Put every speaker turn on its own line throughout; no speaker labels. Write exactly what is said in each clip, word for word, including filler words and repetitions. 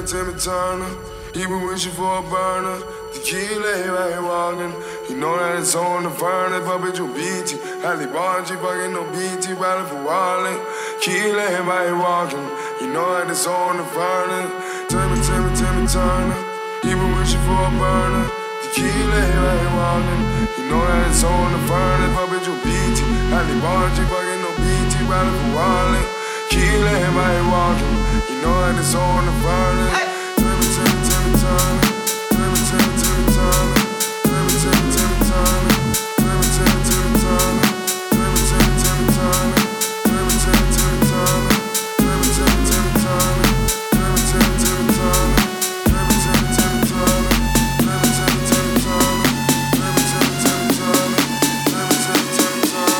Timmy Turner. He been wishing for a burner. Tequila, while he walking. You know that it's on the furnace, but bitch, you beat it. Halle Bargy, fucking no B T, riding for Wally. Tequila, while he walking. You know that it's on the furnace. Timmy, Timmy, Timmy Turner. He been wishing for a burner. Tequila, while he walking. You know that it's on the furnace, but bitch, you beat it. Halle Bargy, fucking no B T, riding for Wally. Tequila, while he walking. You know that it's on the furnace. Timmy, Timmy, Timmy Turner. Timmy, Timmy, Timmy Turner. Timmy, Timmy, Timmy Turner. Timmy, Timmy, Timmy Turner. Timmy, Timmy, Timmy Turner. Timmy, Timmy, Timmy Turner. Timmy, Timmy, Timmy Turner. Timmy, Timmy, Timmy Turner. Timmy, Timmy, Timmy Turner. Timmy, Timmy, Timmy Turner. Timmy, Timmy, Timmy Turner. Timmy, Timmy, Timmy Turner.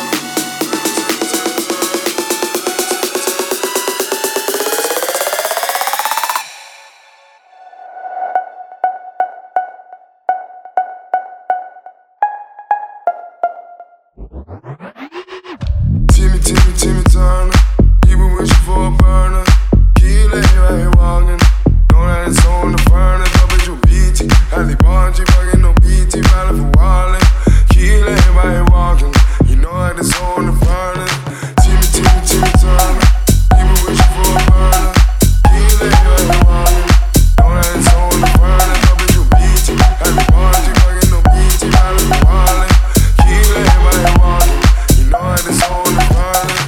Timmy, Timmy, Timmy Turner. He been wishing for a burner. Tequila, while he walking. Know that it's on the furnace, but bitch, you beat it. Halle Bargy, fucking no B T, riding for Wally. Tequila, while he walking. You know that it's on the furnace. Timmy, Timmy, Timmy Turner. He been wishing for a burner. Tequila, while he walking. Know that it's on the furnace, but bitch, you beat it. Halle Bargy, fucking no B T, riding for Wally. Tequila, while he walking. You know that it's on the furnace.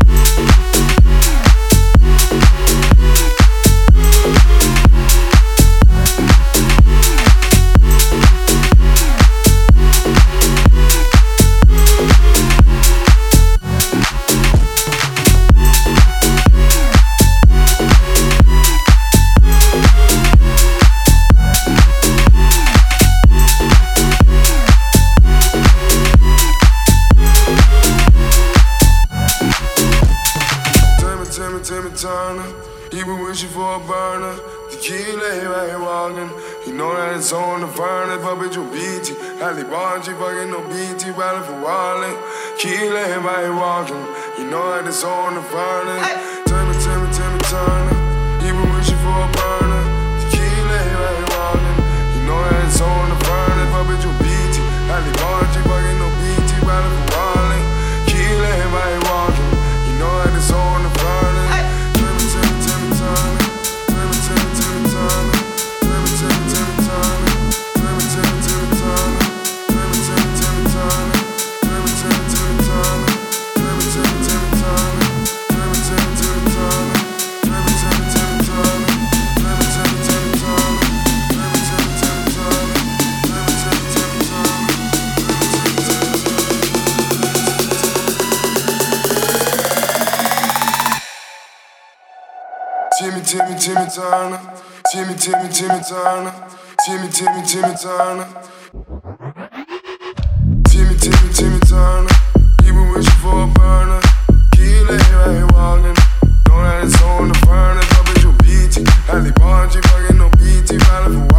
Timmy, Timmy Turner. He been wishing for a burner. Tequila, while he walking. You know that it's on the furnace, but bitch, you beat it. Halle Bargy, fucking no B T, riding for Wally. Tequila, while he walking. You know that it's on the furnace. Timmy, Timmy, Timmy Turner. He been wishing for a burner. Tequila, while he walking. You know that it's on the furnace, but bitch, you beat it. Halle Bargy, fucking no B T, riding for Wally. Tequila, while he walking. You know that it's on the furnace. Timmy, Timmy, Timmy Turner. Timmy, Timmy, Timmy Turner. Timmy, Timmy, Timmy Turner. Timmy, Timmy, Timmy Turner. Timmy, Timmy, Timmy Turner. Timmy, Timmy, Timmy Turner. Timmy, Timmy, Timmy Turner. Timmy, Timmy, Timmy Turner. Timmy, Timmy, Timmy Turner. Timmy, Timmy, Timmy Turner. Timmy, Timmy, Timmy Turner. Timmy, Timmy, Timmy Turner. Timmy, Timmy, Timmy Turner. Timmy, Timmy, Timmy Turner. Timmy, Timmy, Timmy Turner. Timmy, Timmy, Timmy Turner. He been wishing for a burner. Tequila, while he walking. Know that it's on the furnace, but bitch, you beat it. Halle Bargy, fucking no B T, riding for